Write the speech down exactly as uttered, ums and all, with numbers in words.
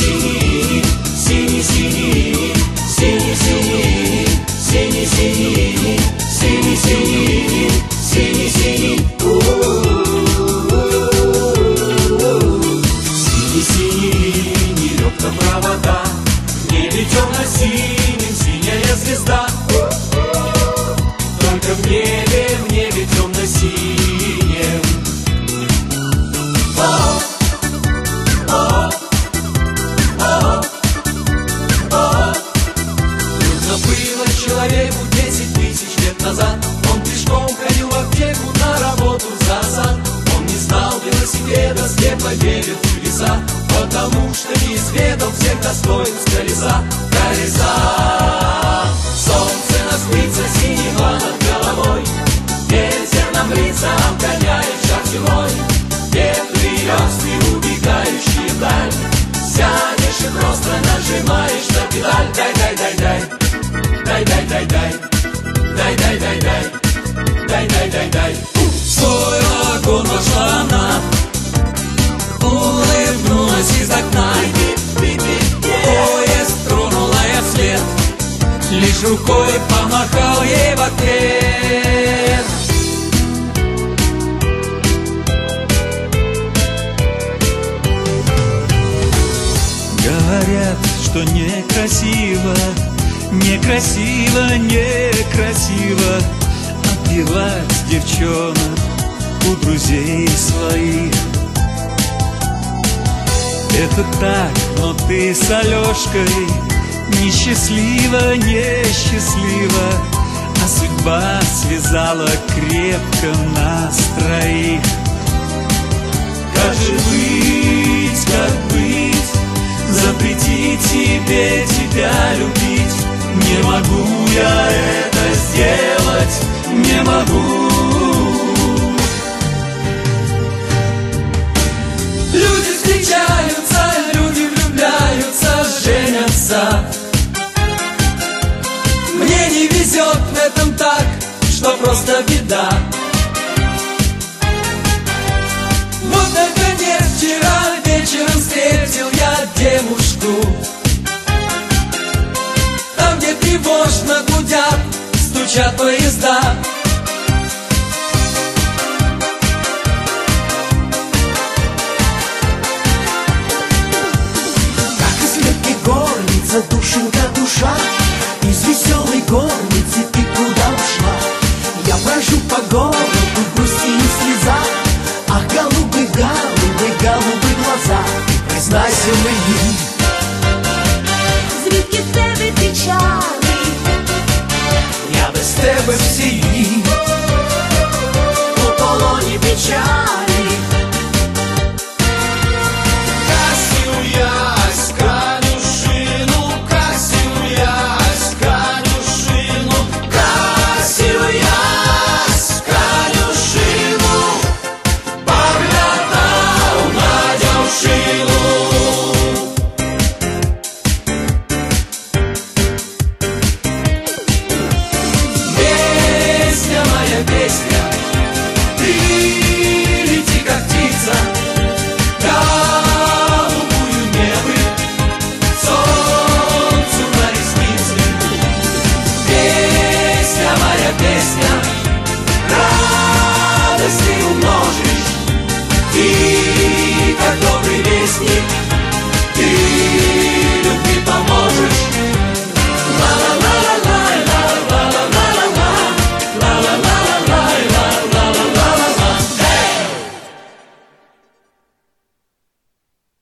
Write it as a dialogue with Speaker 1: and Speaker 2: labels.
Speaker 1: синий, синий, синий, синий, синий, синий, синий, синий, синий, синий, синий, синий, синий, нелегко провода, в небе темно-синим синяя звезда. Только в небе, в небе темно-синем. О, о, о, о. Трудно было человеку десять тысяч лет назад. Он пешком ходил в аптеку, на работу за сад. Он не знал велосипеда, слепо верил в чудеса, потому что не изведал всех достоинств колеса. Колеса. Солнце нас птица синего над головой, ветер нам лица обгоняет шар зимой. Ветви и весны, убегающие вдаль, сядешь и просто нажимаешь на педаль. Дай, дай, дай, дай, дай, дай, дай, дай, дай, дай, дай, дай, дай, дай, дай, дай. В свой вагон вошла она, улыбнулась из окна. Поезд тронула я вслед, лишь рукой помахал ей в ответ.
Speaker 2: Говорят, что некрасиво, некрасиво, некрасиво отбивать девчонок у друзей своих. Это так, но ты с Алешкой несчастливо, несчастливо, а судьба связала крепко нас троих. Как же быть, как быть, запретить тебе тебя любить? Не могу я это сделать, не могу.
Speaker 1: Люди встречаются, люди влюбляются, женятся. Мне не везет в этом так, что просто беда. Вот наконец вчера вечером встретил я девушку, там, где тревожно гудят, стучат поезда.
Speaker 3: Как из легкой горницы душенька душа, из веселой горницы ты куда ушла? Я брожу по городу, в грусти и слезах, ах, голубые, голубые, голубые глаза, признайся мені.
Speaker 4: Звідки в тебе печалі?
Speaker 1: Я без тебе всі